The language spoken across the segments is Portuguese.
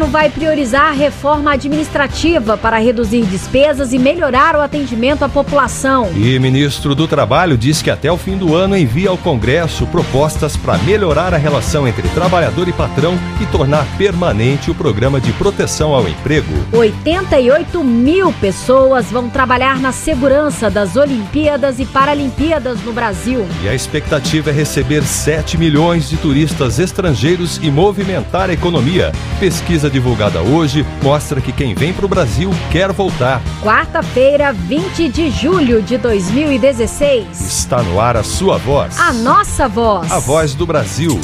vai priorizar a reforma administrativa para reduzir despesas e melhorar o atendimento à população. E ministro do Trabalho diz que até o fim do ano envia ao Congresso propostas para melhorar a relação entre trabalhador e patrão e tornar permanente o programa de proteção ao emprego. 88 mil pessoas vão trabalhar na segurança das Olimpíadas e Paralimpíadas no Brasil. E a expectativa é receber 7 milhões de turistas estrangeiros e movimentar a economia. Pesquisa divulgada hoje mostra que quem vem para o Brasil quer voltar. Quarta-feira, 20 de julho de 2016. Está no ar a sua voz. A nossa voz. A voz do Brasil.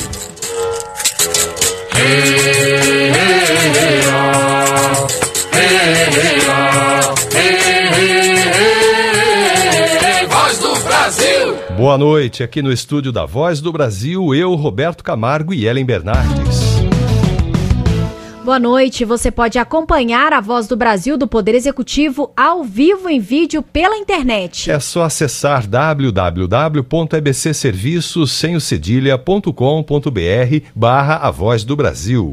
Voz do Brasil. Boa noite, aqui no estúdio da Voz do Brasil, eu, Roberto Camargo e Ellen Bernardes. Boa noite, você pode acompanhar a Voz do Brasil do Poder Executivo ao vivo em vídeo pela internet. É só acessar www.ebcserviços.com.br/A Voz do Brasil.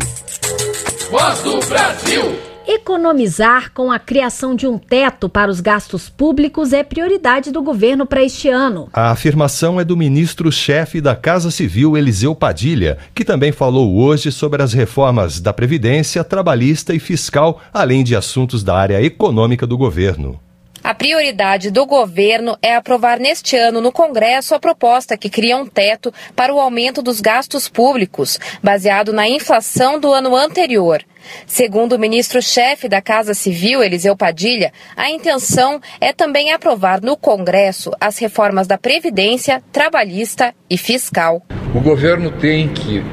Voz do Brasil. Economizar com a criação de um teto para os gastos públicos é prioridade do governo para este ano. A afirmação é do ministro-chefe da Casa Civil, Eliseu Padilha, que também falou hoje sobre as reformas da Previdência, Trabalhista e Fiscal, além de assuntos da área econômica do governo. A prioridade do governo é aprovar neste ano no Congresso a proposta que cria um teto para o aumento dos gastos públicos, baseado na inflação do ano anterior. Segundo o ministro-chefe da Casa Civil, Eliseu Padilha, a intenção é também aprovar no Congresso as reformas da Previdência, Trabalhista e Fiscal. O governo tem que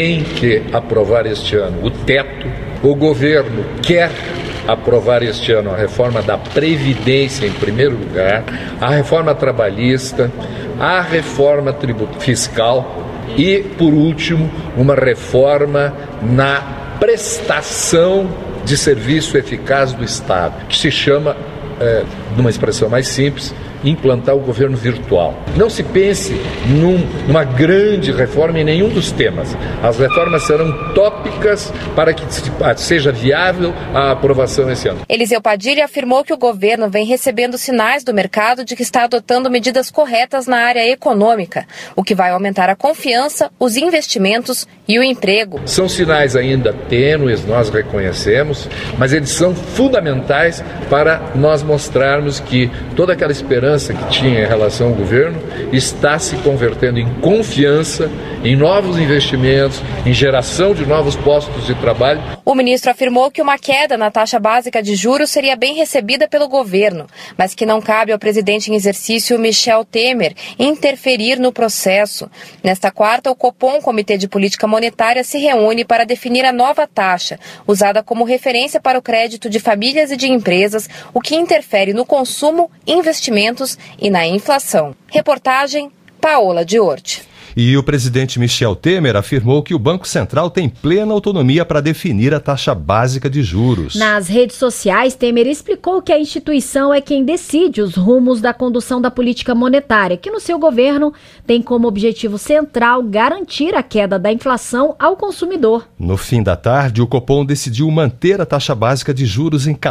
aprovar este ano o teto. O governo quer aprovar este ano a reforma da Previdência em primeiro lugar, a reforma trabalhista, a reforma fiscal e, por último, uma reforma na prestação de serviço eficaz do Estado, que se chama, numa expressão mais simples, implantar o governo virtual. Não se pense numa grande reforma em nenhum dos temas. As reformas serão tópicas para que seja viável a aprovação esse ano. Eliseu Padilha afirmou que o governo vem recebendo sinais do mercado de que está adotando medidas corretas na área econômica, o que vai aumentar a confiança, os investimentos e o emprego. São sinais ainda tênues, nós reconhecemos, mas eles são fundamentais para nós mostrarmos que toda aquela esperança que tinha em relação ao governo está se convertendo em confiança, em novos investimentos, em geração de novos postos de trabalho. O ministro afirmou que uma queda na taxa básica de juros seria bem recebida pelo governo, mas que não cabe ao presidente em exercício Michel Temer interferir no processo. Nesta quarta, o Copom, Comitê de Política Monetária, se reúne para definir a nova taxa, usada como referência para o crédito de famílias e de empresas, o que interfere no consumo, investimentos e na inflação. Reportagem Paola Diorte. E o presidente Michel Temer afirmou que o Banco Central tem plena autonomia para definir a taxa básica de juros. Nas redes sociais, Temer explicou que a instituição é quem decide os rumos da condução da política monetária, que no seu governo tem como objetivo central garantir a queda da inflação ao consumidor. No fim da tarde, o Copom decidiu manter a taxa básica de juros em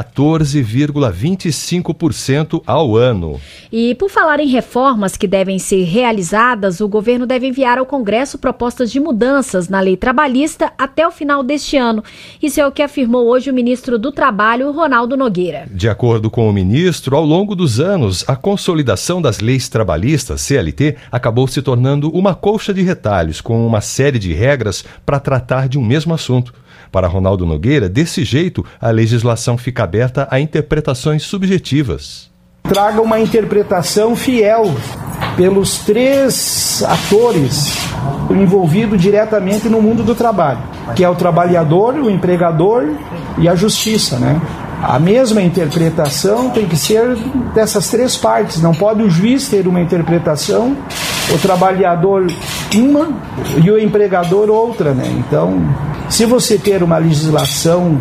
14,25% ao ano. E por falar em reformas que devem ser realizadas, o governo deve enviar ao Congresso propostas de mudanças na lei trabalhista até o final deste ano. Isso é o que afirmou hoje o ministro do Trabalho, Ronaldo Nogueira. De acordo com o ministro, ao longo dos anos, a consolidação das leis trabalhistas, CLT, acabou se tornando uma colcha de retalhos, com uma série de regras para tratar de um mesmo assunto. Para Ronaldo Nogueira, desse jeito, a legislação fica aberta a interpretações subjetivas. Traga uma interpretação fiel pelos três atores envolvidos diretamente no mundo do trabalho, que é o trabalhador, o empregador e a justiça, né? A mesma interpretação tem que ser dessas três partes. Não pode o juiz ter uma interpretação, o trabalhador uma e o empregador outra, né? Então, se você ter uma legislação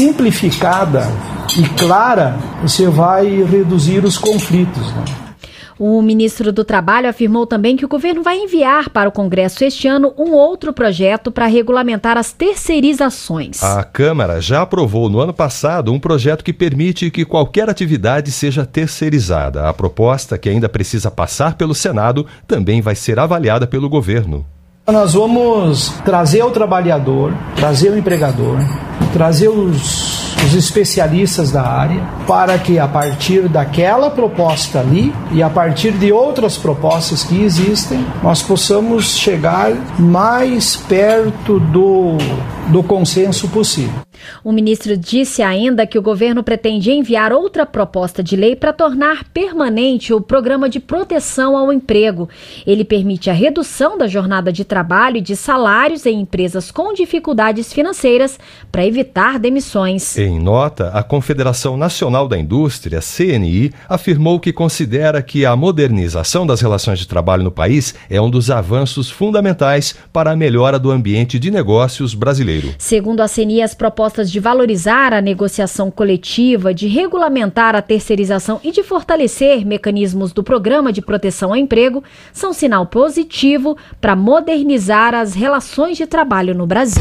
simplificada e clara, você vai reduzir os conflitos, né? O ministro do Trabalho afirmou também que o governo vai enviar para o Congresso este ano um outro projeto para regulamentar as terceirizações. A Câmara já aprovou no ano passado um projeto que permite que qualquer atividade seja terceirizada. A proposta, que ainda precisa passar pelo Senado, também vai ser avaliada pelo governo. Nós vamos trazer o trabalhador, trazer o empregador, trazer os especialistas da área, para que a partir daquela proposta ali e a partir de outras propostas que existem, nós possamos chegar mais perto do consenso possível. O ministro disse ainda que o governo pretende enviar outra proposta de lei para tornar permanente o programa de proteção ao emprego. Ele permite a redução da jornada de trabalho e de salários em empresas com dificuldades financeiras para evitar demissões. Em nota, a Confederação Nacional da Indústria, CNI, afirmou que considera que a modernização das relações de trabalho no país é um dos avanços fundamentais para a melhora do ambiente de negócios brasileiro. Segundo a CNI, as propostas de valorizar a negociação coletiva, de regulamentar a terceirização e de fortalecer mecanismos do Programa de Proteção ao Emprego são sinal positivo para modernizar as relações de trabalho no Brasil.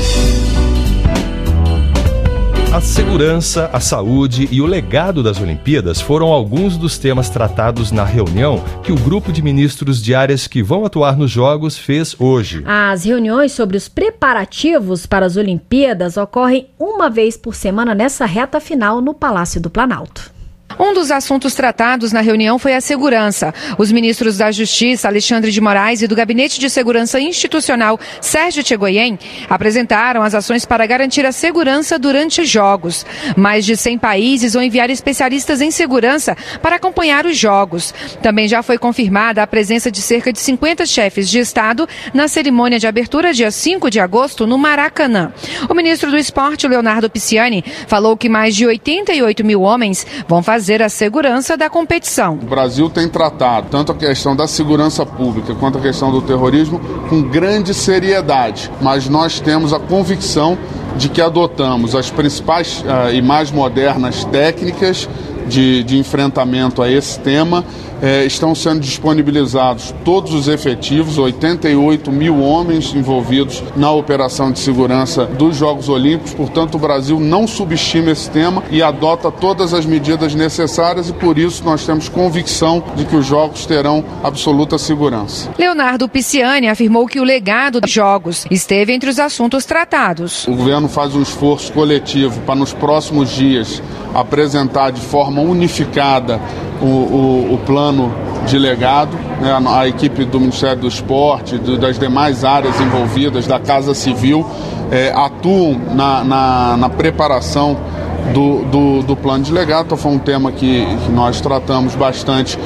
A segurança, a saúde e o legado das Olimpíadas foram alguns dos temas tratados na reunião que o grupo de ministros de áreas que vão atuar nos Jogos fez hoje. As reuniões sobre os preparativos para as Olimpíadas ocorrem uma vez por semana nessa reta final no Palácio do Planalto. Um dos assuntos tratados na reunião foi a segurança. Os ministros da Justiça, Alexandre de Moraes, e do Gabinete de Segurança Institucional, Sérgio Tchegoyen, apresentaram as ações para garantir a segurança durante os Jogos. Mais de 100 países vão enviar especialistas em segurança para acompanhar os Jogos. Também já foi confirmada a presença de cerca de 50 chefes de Estado na cerimônia de abertura dia 5 de agosto no Maracanã. O ministro do Esporte, Leonardo Pisciani, falou que mais de 88 mil homens vão fazer a segurança da competição. O Brasil tem tratado tanto a questão da segurança pública quanto a questão do terrorismo com grande seriedade, mas nós temos a convicção de que adotamos as principais e mais modernas técnicas de enfrentamento a esse tema. Estão sendo disponibilizados todos os efetivos, 88 mil homens envolvidos na operação de segurança dos Jogos Olímpicos. Portanto, o Brasil não subestima esse tema e adota todas as medidas necessárias, e por isso nós temos convicção de que os Jogos terão absoluta segurança. Leonardo Pisciani afirmou que o legado dos Jogos esteve entre os assuntos tratados. O governo faz um esforço coletivo para nos próximos dias apresentar de forma unificada o plano de legado, né? A equipe do Ministério do Esporte, das demais áreas envolvidas, da Casa Civil, atuam na preparação do plano de legado. Então foi um tema que nós tratamos bastante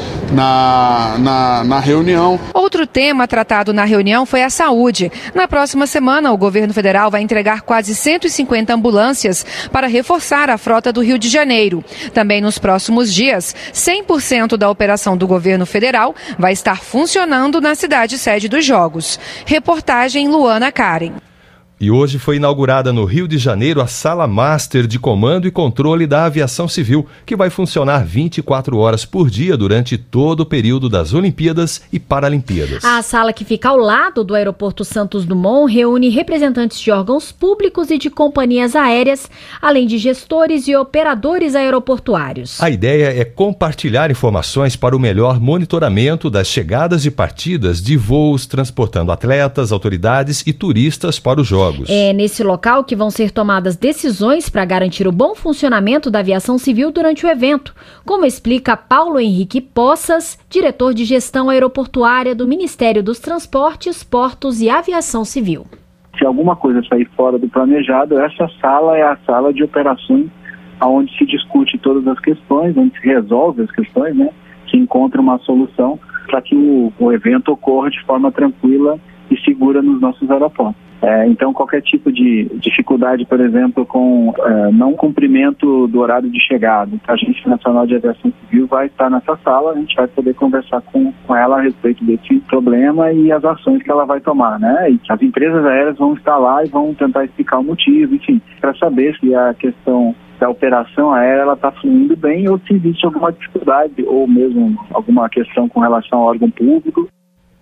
na reunião. Outro tema tratado na reunião foi a saúde. Na próxima semana, o governo federal vai entregar quase 150 ambulâncias para reforçar a frota do Rio de Janeiro. Também nos próximos dias, 100% da operação do governo federal vai estar funcionando na cidade sede dos Jogos. Reportagem Luana Karen. E hoje foi inaugurada no Rio de Janeiro a Sala Master de Comando e Controle da Aviação Civil, que vai funcionar 24 horas por dia durante todo o período das Olimpíadas e Paralimpíadas. A sala, que fica ao lado do Aeroporto Santos Dumont, reúne representantes de órgãos públicos e de companhias aéreas, além de gestores e operadores aeroportuários. A ideia é compartilhar informações para o melhor monitoramento das chegadas e partidas de voos, transportando atletas, autoridades e turistas para os Jogos. É nesse local que vão ser tomadas decisões para garantir o bom funcionamento da aviação civil durante o evento, como explica Paulo Henrique Poças, diretor de gestão aeroportuária do Ministério dos Transportes, Portos e Aviação Civil. Se alguma coisa sair fora do planejado, essa sala é a sala de operações, onde se discute todas as questões, onde se resolve as questões, né? Se encontra uma solução para que o evento ocorra de forma tranquila e segura nos nossos aeroportos. Então, qualquer tipo de dificuldade, por exemplo, com não cumprimento do horário de chegada, a Agência Nacional de Aviação Civil vai estar nessa sala, a gente vai poder conversar com ela a respeito desse problema e as ações que ela vai tomar, né? E as empresas aéreas vão estar lá e vão tentar explicar o motivo, enfim, para saber se a questão se a operação aérea está fluindo bem ou se existe alguma dificuldade ou mesmo alguma questão com relação ao órgão público.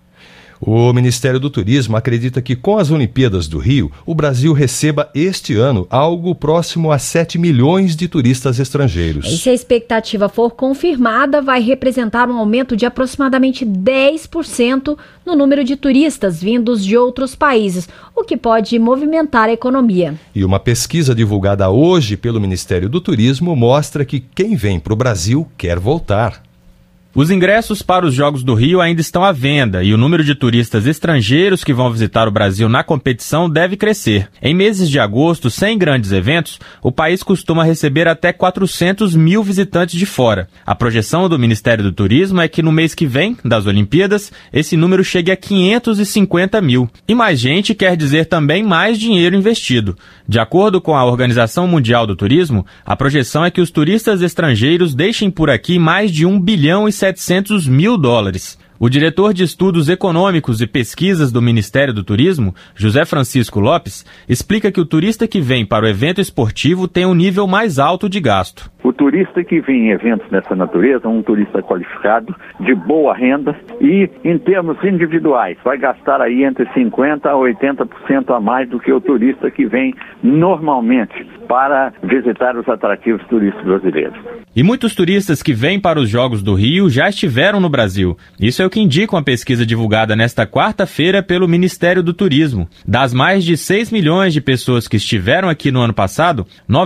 O Ministério do Turismo acredita que com as Olimpíadas do Rio, o Brasil receba este ano algo próximo a 7 milhões de turistas estrangeiros. E se a expectativa for confirmada, vai representar um aumento de aproximadamente 10% no número de turistas vindos de outros países, o que pode movimentar a economia. E uma pesquisa divulgada hoje pelo Ministério do Turismo mostra que quem vem para o Brasil quer voltar. Os ingressos para os Jogos do Rio ainda estão à venda e o número de turistas estrangeiros que vão visitar o Brasil na competição deve crescer. Em meses de agosto, sem grandes eventos, o país costuma receber até 400 mil visitantes de fora. A projeção do Ministério do Turismo é que no mês que vem, das Olimpíadas, esse número chegue a 550 mil. E mais gente quer dizer também mais dinheiro investido. De acordo com a Organização Mundial do Turismo, a projeção é que os turistas estrangeiros deixem por aqui mais de 1 bilhão e 700 mil dólares. O diretor de Estudos Econômicos e Pesquisas do Ministério do Turismo, José Francisco Lopes, explica que o turista que vem para o evento esportivo tem um nível mais alto de gasto. O turista que vem em eventos dessa natureza é um turista qualificado, de boa renda e, em termos individuais, vai gastar aí entre 50% a 80% a mais do que o turista que vem normalmente para visitar os atrativos turísticos brasileiros. E muitos turistas que vêm para os Jogos do Rio já estiveram no Brasil. Isso é o que indica uma pesquisa divulgada nesta quarta-feira pelo Ministério do Turismo. Das mais de 6 milhões de pessoas que estiveram aqui no ano passado,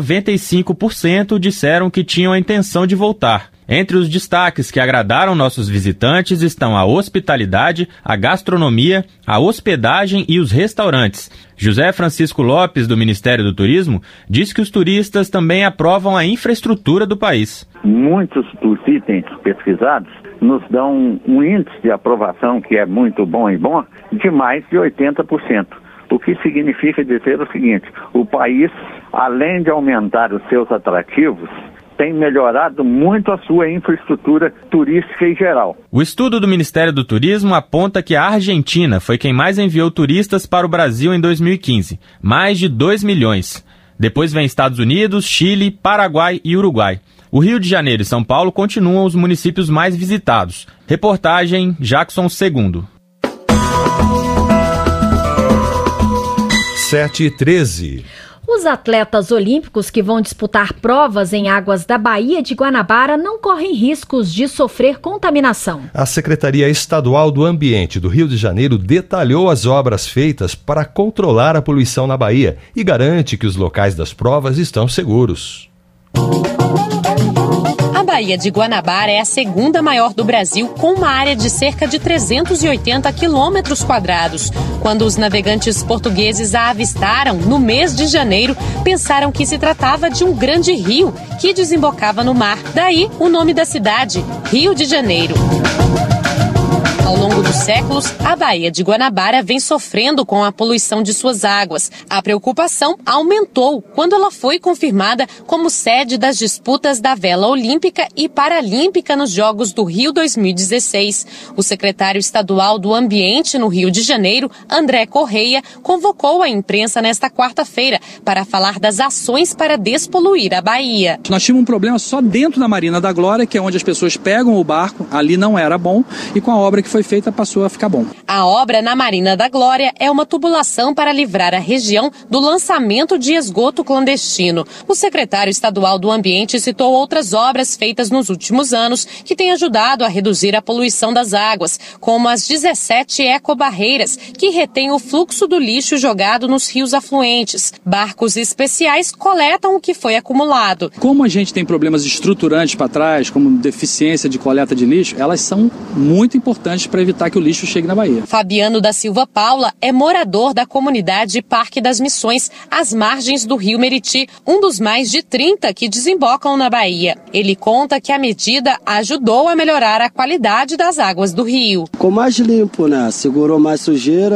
95% disseram que tinham a intenção de voltar. Entre os destaques que agradaram nossos visitantes estão a hospitalidade, a gastronomia, a hospedagem e os restaurantes. José Francisco Lopes, do Ministério do Turismo, diz que os turistas também aprovam a infraestrutura do país. Muitos dos itens pesquisados nos dão um índice de aprovação que é muito bom de mais de 80%. O que significa dizer o seguinte: o país, além de aumentar os seus atrativos, tem melhorado muito a sua infraestrutura turística em geral. O estudo do Ministério do Turismo aponta que a Argentina foi quem mais enviou turistas para o Brasil em 2015, mais de 2 milhões. Depois vem Estados Unidos, Chile, Paraguai e Uruguai. O Rio de Janeiro e São Paulo continuam os municípios mais visitados. Reportagem Jackson II. 7h13. Os atletas olímpicos que vão disputar provas em águas da Baía de Guanabara não correm riscos de sofrer contaminação. A Secretaria Estadual do Ambiente do Rio de Janeiro detalhou as obras feitas para controlar a poluição na Baía e garante que os locais das provas estão seguros. A Baía de Guanabara é a segunda maior do Brasil, com uma área de cerca de 380 quilômetros quadrados. Quando os navegantes portugueses a avistaram, no mês de janeiro, pensaram que se tratava de um grande rio que desembocava no mar. Daí o nome da cidade, Rio de Janeiro. Ao longo dos séculos, a Baía de Guanabara vem sofrendo com a poluição de suas águas. A preocupação aumentou quando ela foi confirmada como sede das disputas da vela olímpica e paralímpica nos Jogos do Rio 2016. O secretário estadual do Ambiente no Rio de Janeiro, André Correia, convocou a imprensa nesta quarta-feira para falar das ações para despoluir a Baía. Nós tínhamos um problema só dentro da Marina da Glória, que é onde as pessoas pegam o barco, ali não era bom, e com a obra que foi feita passou a ficar bom. A obra na Marina da Glória é uma tubulação para livrar a região do lançamento de esgoto clandestino. O secretário estadual do Ambiente citou outras obras feitas nos últimos anos que têm ajudado a reduzir a poluição das águas, como as 17 ecobarreiras, que retêm o fluxo do lixo jogado nos rios afluentes. Barcos especiais coletam o que foi acumulado. Como a gente tem problemas estruturantes para trás, como deficiência de coleta de lixo, elas são muito importantes para evitar que o lixo chegue na Baía. Fabiano da Silva Paula é morador da comunidade Parque das Missões, às margens do rio Meriti, um dos mais de 30 que desembocam na Baía. Ele conta que a medida ajudou a melhorar a qualidade das águas do rio. Ficou mais limpo, né? Segurou mais sujeira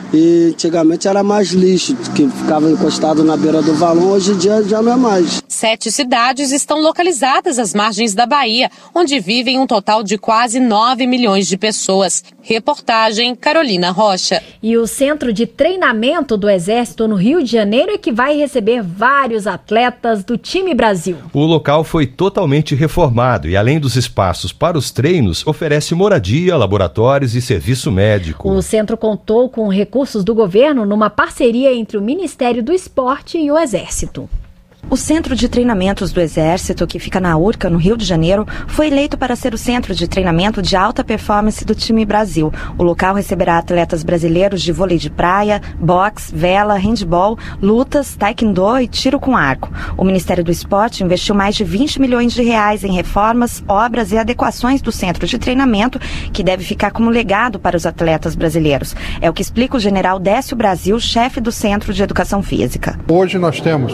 E antigamente era mais lixo, que ficava encostado na beira do valão, hoje em dia já não é mais. 7 cidades estão localizadas às margens da Bahia, onde vivem um total de quase 9 milhões de pessoas. Reportagem Carolina Rocha. E o Centro de Treinamento do Exército no Rio de Janeiro é que vai receber vários atletas do time Brasil. O local foi totalmente reformado e, além dos espaços para os treinos, oferece moradia, laboratórios e serviço médico. O centro contou com recursos do governo numa parceria entre o Ministério do Esporte e o Exército. O Centro de Treinamentos do Exército, que fica na Urca, no Rio de Janeiro, foi eleito para ser o centro de treinamento de alta performance do time Brasil. O local receberá atletas brasileiros de vôlei de praia, boxe, vela, handebol, lutas, taekwondo e tiro com arco. O Ministério do Esporte investiu mais de 20 milhões de reais em reformas, obras e adequações do centro de treinamento, que deve ficar como legado para os atletas brasileiros. É o que explica o general Décio Brasil, chefe do Centro de Educação Física. Hoje nós temos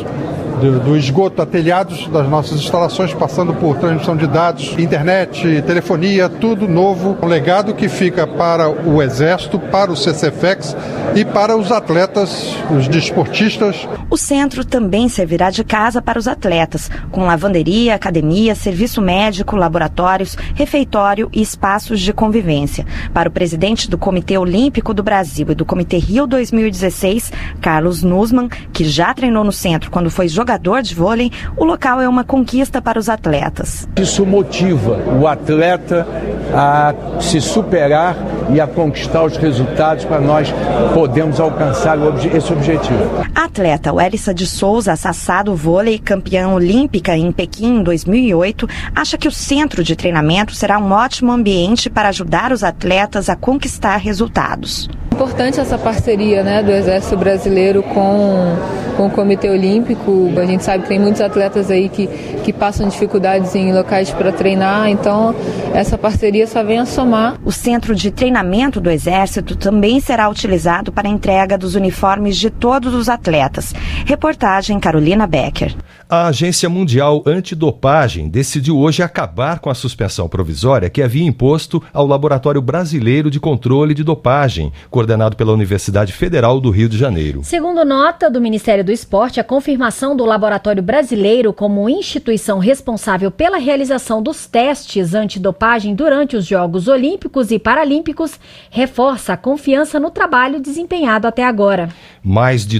do esgoto a telhados das nossas instalações, passando por transmissão de dados, internet, telefonia, tudo novo. Um legado que fica para o Exército, para o CCFEX e para os atletas, os desportistas. O centro também servirá de casa para os atletas, com lavanderia, academia, serviço médico, laboratórios, refeitório e espaços de convivência. Para o presidente do Comitê Olímpico do Brasil e do Comitê Rio 2016, Carlos Nussmann, que já treinou no centro quando foi jogador de vôlei, o local é uma conquista para os atletas. Isso motiva o atleta a se superar e a conquistar os resultados para nós podermos alcançar esse objetivo. A atleta Wélissa de Souza, Sassá do vôlei, campeã olímpica em Pequim em 2008, acha que o centro de treinamento será um ótimo ambiente para ajudar os atletas a conquistar resultados. Importante essa parceria, né, do Exército Brasileiro com o Comitê Olímpico. A gente sabe que tem muitos atletas aí que passam dificuldades em locais para treinar, então essa parceria só vem a somar. O Centro de Treinamento do Exército também será utilizado para a entrega dos uniformes de todos os atletas. Reportagem Carolina Becker. A Agência Mundial Antidopagem decidiu hoje acabar com a suspensão provisória que havia imposto ao Laboratório Brasileiro de Controle de Dopagem, coordenado pela Universidade Federal do Rio de Janeiro. Segundo nota do Ministério do Esporte, a confirmação do Laboratório Brasileiro como instituição responsável pela realização dos testes antidopagem durante os Jogos Olímpicos e Paralímpicos reforça a confiança no trabalho desempenhado até agora. Mais de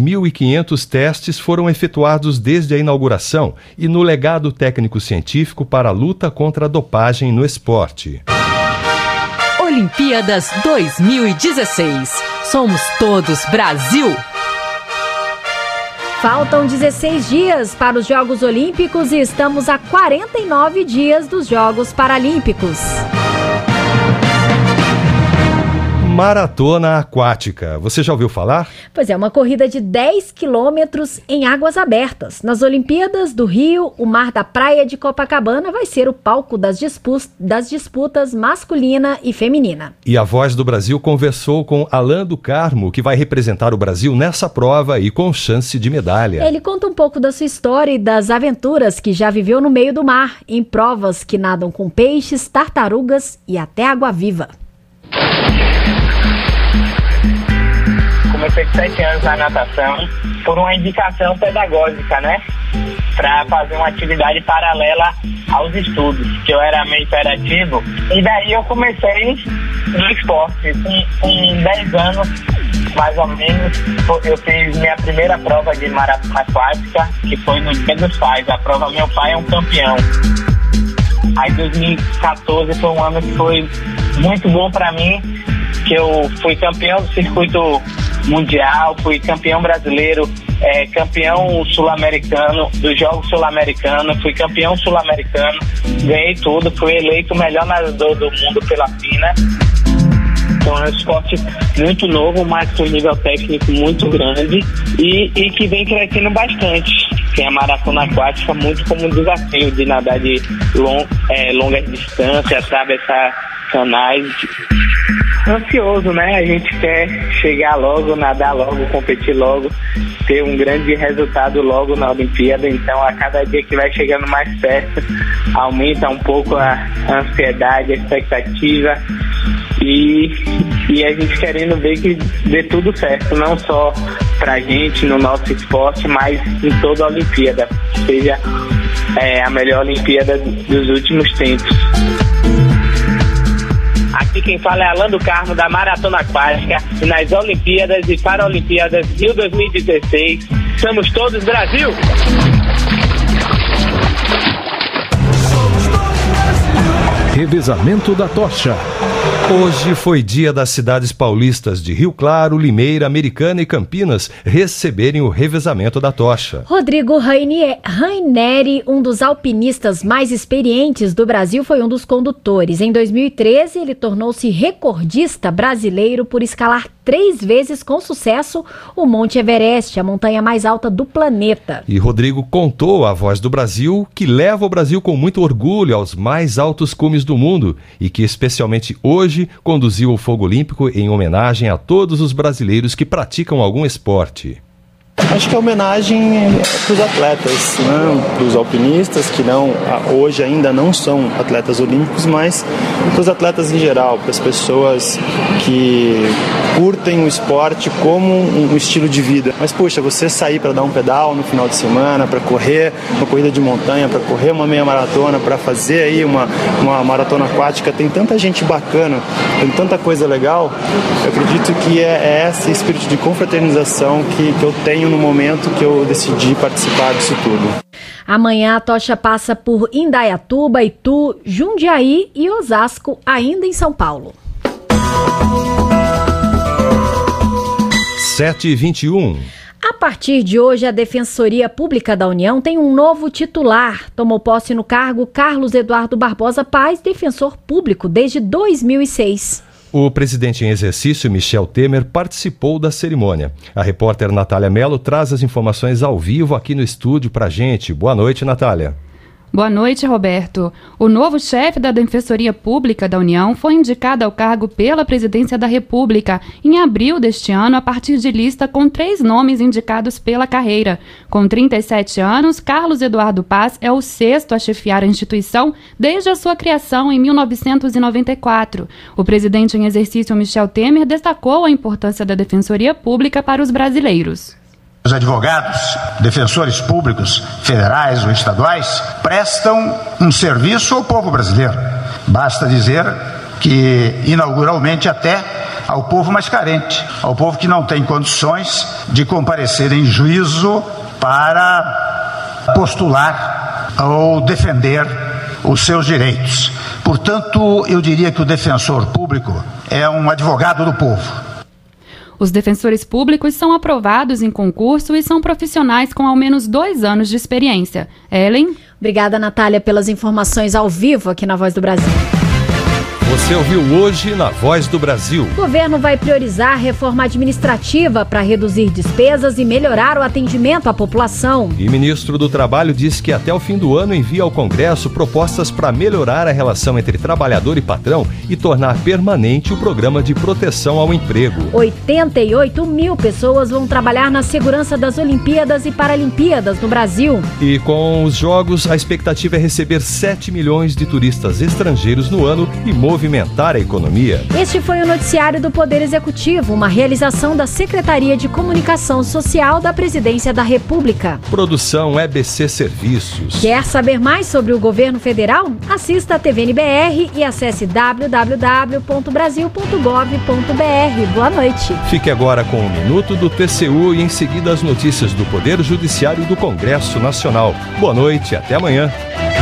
2.500 testes foram efetuados desde a inauguração e no legado técnico-científico para a luta contra a dopagem no esporte. Olimpíadas 2016. Somos todos Brasil! Faltam 16 dias para os Jogos Olímpicos e estamos a 49 dias dos Jogos Paralímpicos. Maratona aquática. Você já ouviu falar? Pois é, uma corrida de 10 quilômetros em águas abertas. Nas Olimpíadas do Rio, o Mar da Praia de Copacabana vai ser o palco das disputas masculina e feminina. E a Voz do Brasil conversou com Alain do Carmo, que vai representar o Brasil nessa prova e com chance de medalha. Ele conta um pouco da sua história e das aventuras que já viveu no meio do mar, em provas que nadam com peixes, tartarugas e até água-viva. Comecei com 7 anos na natação por uma indicação pedagógica, né? Para fazer uma atividade paralela aos estudos, que eu era meio hiperativo. E daí eu comecei no esporte. Com 10 anos, mais ou menos, eu fiz minha primeira prova de maratona aquática, que foi no Dia dos Pais. A prova Meu Pai é um Campeão. Aí 2014 foi um ano que foi muito bom para mim, que eu fui campeão do circuito mundial, fui campeão brasileiro, campeão sul-americano, dos Jogos Sul-Americanos, fui campeão sul-americano, ganhei tudo, fui eleito o melhor nadador do mundo pela FINA. Então é um esporte muito novo, mas com nível técnico muito grande e que vem crescendo bastante. Tem a maratona aquática muito como um desafio de nadar de longas distâncias, atravessar canais. Ansioso, né? A gente quer chegar logo, nadar logo, competir logo, ter um grande resultado logo na Olimpíada. Então, a cada dia que vai chegando mais perto, aumenta um pouco a ansiedade, a expectativa. E a gente querendo ver que dê tudo certo, não só pra gente no nosso esporte, mas em toda a Olimpíada, que seja a melhor Olimpíada dos últimos tempos. Aqui quem fala é Alan do Carmo, da Maratona Aquática, e nas Olimpíadas e Paralimpíadas Rio 2016, somos todos Brasil! Revezamento da tocha. Hoje foi dia das cidades paulistas de Rio Claro, Limeira, Americana e Campinas receberem o revezamento da tocha. Rodrigo Raineri, um dos alpinistas mais experientes do Brasil, foi um dos condutores. Em 2013, ele tornou-se recordista brasileiro por escalar 3 vezes com sucesso o Monte Everest, a montanha mais alta do planeta. E Rodrigo contou à Voz do Brasil que leva o Brasil com muito orgulho aos mais altos cumes do mundo e que especialmente hoje conduziu o Fogo Olímpico em homenagem a todos os brasileiros que praticam algum esporte. Acho que a homenagem é para os atletas, né? Para os alpinistas que hoje ainda não são atletas olímpicos, mas para os atletas em geral, para as pessoas que curtem o esporte como um estilo de vida. Mas puxa, você sair para dar um pedal no final de semana, para correr uma corrida de montanha, para correr uma meia maratona, para fazer aí uma maratona aquática, tem tanta gente bacana, tem tanta coisa legal. Eu acredito que é esse espírito de confraternização que eu tenho no momento que eu decidi participar disso tudo. Amanhã a tocha passa por Indaiatuba, Itu, Jundiaí e Osasco, ainda em São Paulo. 7h21. A partir de hoje, a Defensoria Pública da União tem um novo titular. Tomou posse no cargo Carlos Eduardo Barbosa Paz, defensor público desde 2006. O presidente em exercício, Michel Temer, participou da cerimônia. A repórter Natália Mello traz as informações ao vivo aqui no estúdio pra gente. Boa noite, Natália. Boa noite, Roberto. O novo chefe da Defensoria Pública da União foi indicado ao cargo pela Presidência da República em abril deste ano, a partir de lista com 3 nomes indicados pela carreira. Com 37 anos, Carlos Eduardo Paz é o 6º a chefiar a instituição desde a sua criação em 1994. O presidente em exercício, Michel Temer, destacou a importância da Defensoria Pública para os brasileiros. Os advogados, defensores públicos, federais ou estaduais, prestam um serviço ao povo brasileiro. Basta dizer que, inauguralmente, até ao povo mais carente, ao povo que não tem condições de comparecer em juízo para postular ou defender os seus direitos. Portanto, eu diria que o defensor público é um advogado do povo. Os defensores públicos são aprovados em concurso e são profissionais com ao menos 2 anos de experiência. Ellen? Obrigada, Natália, pelas informações ao vivo aqui na Voz do Brasil. Você ouviu hoje na Voz do Brasil. O governo vai priorizar a reforma administrativa para reduzir despesas e melhorar o atendimento à população. E o ministro do Trabalho diz que até o fim do ano envia ao Congresso propostas para melhorar a relação entre trabalhador e patrão e tornar permanente o programa de proteção ao emprego. 88 mil pessoas vão trabalhar na segurança das Olimpíadas e Paralimpíadas no Brasil. E com os Jogos, a expectativa é receber 7 milhões de turistas estrangeiros no ano e movimentar a economia. Este foi o Noticiário do Poder Executivo, uma realização da Secretaria de Comunicação Social da Presidência da República. Produção EBC Serviços. Quer saber mais sobre o governo federal? Assista a TVNBR e acesse www.brasil.gov.br. Boa noite. Fique agora com o Minuto do TCU e em seguida as notícias do Poder Judiciário do Congresso Nacional. Boa noite e até amanhã.